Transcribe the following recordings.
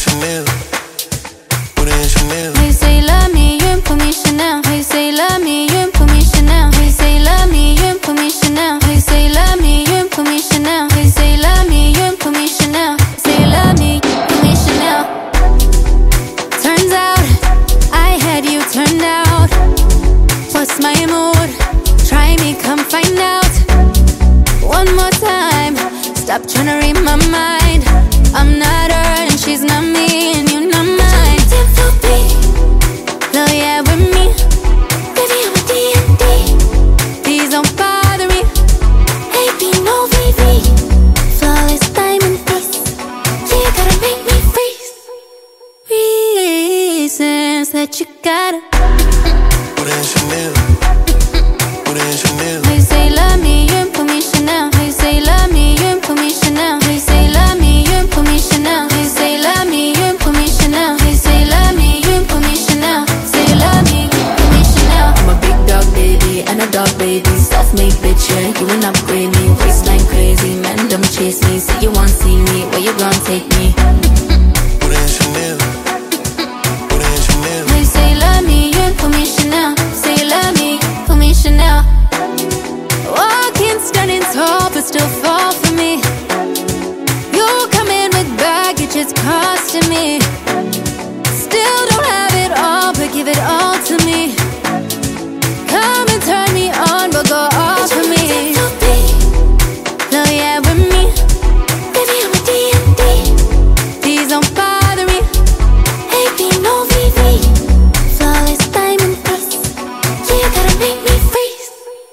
Chanel. Put in Chanel. Hey, say love me, you ain't put me Chanel. Hey, say love me, you ain't put me Chanel. Hey, say love me, you ain't put me Chanel. Hey, say love me, you ain't put me Chanel. Hey, say love me, you ain't put me Chanel. Say love me, put me Chanel. Turns out I had you turned out. What's my mood? Try me, come find out. One more time, stop trying to read my mind. I'm not her and she's not me, and you're not mine. Love yeah with me, baby I'm a D&D. Please don't bother me. AP no VV, flawless diamond piece. Yeah, you gotta make me freeze. Reasons that you gotta Put in Chanel. Put in Chanel. Hey, say love me, you ain't put me Chanel. Hey, say love me, you ain't put me Chanel. Hey, say love me, you ain't put me Chanel. Hey, say love me, you ain't put me Chanel. Hey, say love me, you ain't put me Chanel. Say love me, put me Chanel. I'm a big dog baby and a dog baby. Self-made bitch, yeah, you ain't upgrade me. Waistline crazy, man, don't chase me. Say you want see me, where you gon' take me? Put in Chanel. Put in Chanel. Hey, say love me, you ain't put me Chanel. Say love me, put me Chanel. Walking, standing tall, but still fall for me. You come in with baggage, it's costing me. Still don't have it all, but give it all to me. Come and turn me on, but go off for me. Love yeah with me, baby I'm a D&D. Please don't bother me. AP no VV, flawless diamond piece. Yeah, you gotta make me freeze.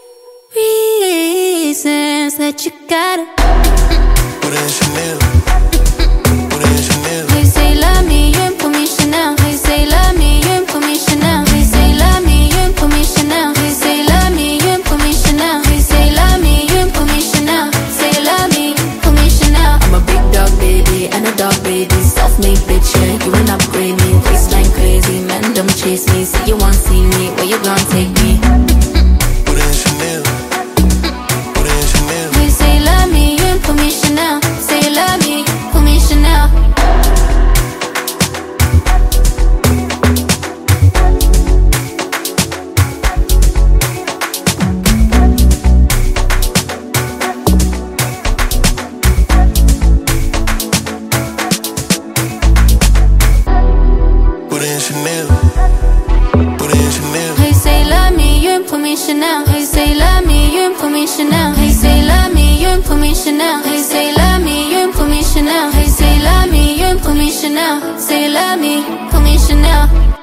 Reasons that you gotta Put in Chanel. Put in Chanel. Hey, say love me, you ain't put me Chanel. Hey, say love me, you ain't put me Chanel. Hey, say love me, you ain't put me Chanel. Hey, say love me, you ain't put me Chanel. Hey, say love me, you ain't put me Chanel. Say love me, put me Chanel. I'm a big dog baby and a dog baby. Self-made bitch, yeah, you ain't upgrade me. Waistline crazy, man, don't chase me. Say you want see me, where you gon' take me? Put in Chanel. Put in Chanel. Hey, say love me, you ain't put me Chanel. Say love me, put me Chanel. Put in Chanel. Put in Chanel. Hey, say love me, you ain't put me Chanel. Hey, say love me, you ain't put me Chanel. Hey, say love me, you ain't put me Chanel. Hey, say love me, you ain't put me Chanel. Hey, say love me, you ain't put me Chanel. Say love me, put me Chanel.